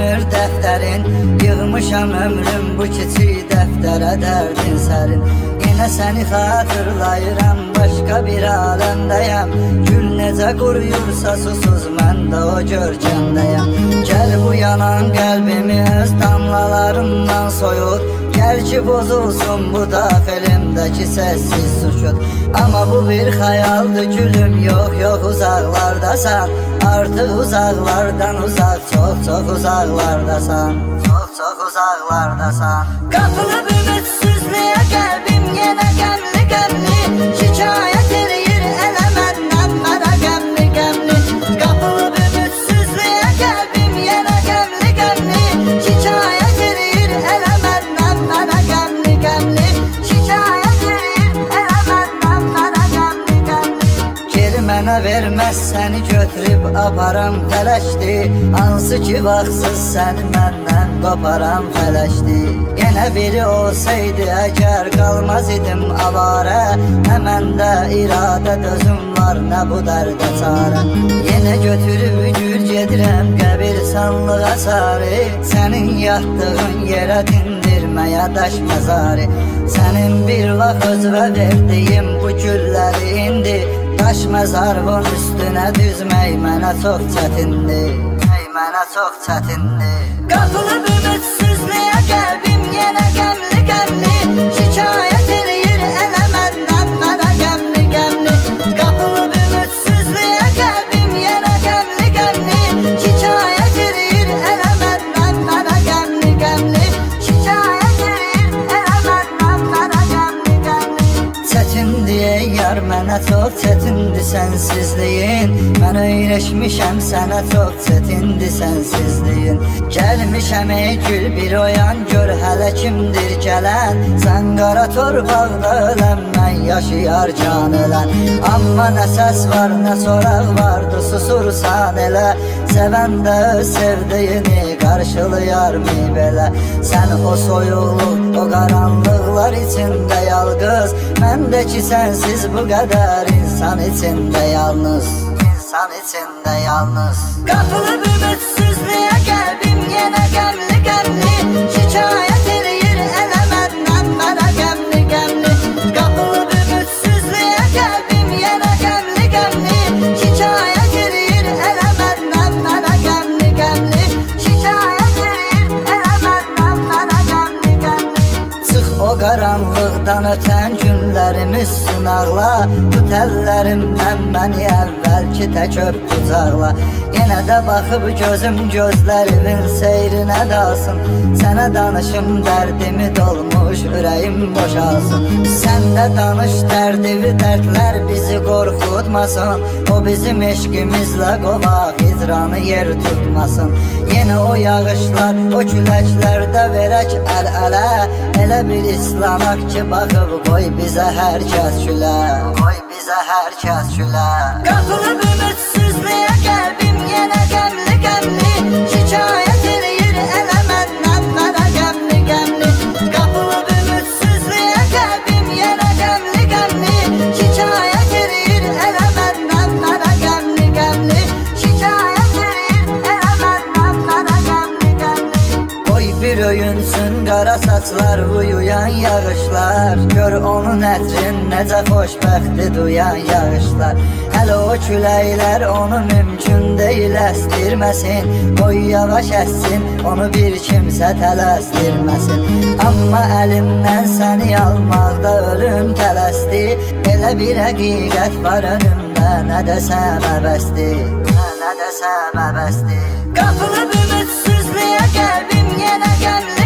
açılmır dəftərin. Yığmışam ömrüm bu kiçik dəftərə dərdin sərin. Yenə səni xatırlayıram, başqa bir aləmdəyəm. Gül necə quruyursa susuz, mən də o görkəmdəyəm. Gəl bu yanan qəlbimi öz damlalarımdan soyut. Gəl ki bozulsun bu daxilimdəki səssiz sükut. Amma bu bir xəyaldır gülüm, yox yox uzaqlardasan. Artıq uzaqlardan uzaq, çox çox uzaqlardasan. Çox çox uzaqlardasan. Qapılıb ümidsizliyə qəlbim yenə qəmli qəmli. Şikayət eləyir elə məndən mənə qəmli qəmli. Qapılıb ümidsizliyə qəlbim yenə qəmli qəmli. Şikayət eləyir elə məndən mənə qəmli qəmli. Şikayət eləyir elə məndən mənə qəmli qəmli. Geri mənə verməz səni götürüb aparam fələşdi. Hansı ki vaxtsız səni məndən qoparam fələşdi. Yenə biri olsaydı əgər qalmaz idim avarə. Nə məndə iradə dözüm var, nə bu dərdə çarə. Yenə götürüb gül gedirəm qəbirstanlığa sarı. Sənin yatdığın yerə dindirməyə daş məzarı. Sənin bir vaxt özvə verdiyim bu gülləri indi. Daş məzarın üstünə düzmək mənə çox çətindir. Mənə çox çətindir. Qapılıb ümidsizliyə qəlbim yenə qəmli qəmli. Şikayət eləyir elə məndən mənə qəmli qəmli. Qapılıb ümidsizliyə qəlbim yenə qəmli qəmli. Şikayət eləyir elə məndən mənə qəmli qəmli. Şikayət eləyir elə məndən mənə qəmli qəmli. Çətindir yar mənə çox çətindir sənsizliyin. Mən öyrəşmişəm sənə çox çətindir sənsizliyin. Gəlmişəm ey gül bir oyan, gör hələ kimdir gələn. Sən qara torpaqda öləm, mən yaşayarkən ölən. Amma nə səs var nə soraq vardı, susursan elə. Sevən də öz sevdiyini qarşılayarmı belə. Sən o soyuqluq, o qaranlıqlar içində yalqız. Məndəki sənsiz bu qədər insan içində yalnız. İnsan içində yalnız. Qapılıb ümidsizliyə qəlbim yenə qəmli qəmli. Şikayət eləyir elə məndən mənə qəmli qəmli. Qapılıb ümidsizliyə qəlbim yenə qəmli qəmli. Şikayət eləyir elə məndən mənə qəmli qəmli. Şikayət eləyir elə məndən mənə qəmli qəmli. Çıx o qaranlıqdan ötən günlərimiz sınaqla. Tut əllərimdən məni əvvəlki tək öp qucaqla. Yenə də baxıb gözüm gözlərimin seyrinə dalsın. Sənə danışım dərdimi dolmuş ürəyim boşalsın. Sən də danış dərdivi dərdlər bizi qorxutmasın. O bizim eşqimizlə qovaq hicranı yer tutmasın. Yenə o yağışlar o küləklərdə verək əl-ələ. Elə bir islamaq ki baxıb qoy bizə hər kəs gülə. Qoy bizə hər kəs gülə. Qapılıb ümidsizliyə qəlbim yenə qəmli qəmli. Şikayət eləyir elə məndən mənə qəmli qəmli. Qapılıb ümidsizliyə qəlbim yenə qəmli qəmli. Şikayət eləyir elə məndən mənə qəmli qəmli. Şikayət eləyir elə məndən mənə qəmli qəmli. Qoy bir öyünsün qara saçlar uyuyan yağışlar. Gör onun ətrin necə xoşbəxti duyan yağışlar. Hələ o küləklər onu mümkün deyil əstirməsin. Qoy yavaş əssin, onu bir kimsə tələsdirməsin. Amma əlimdən səni almaqda ölüm tələsdi. Elə bir həqiqət var önümdə, nə desəm əbəsdir. Nə desəm əbəsdir. Qapılıb ümidsizliyə qəlbim yenə qəmli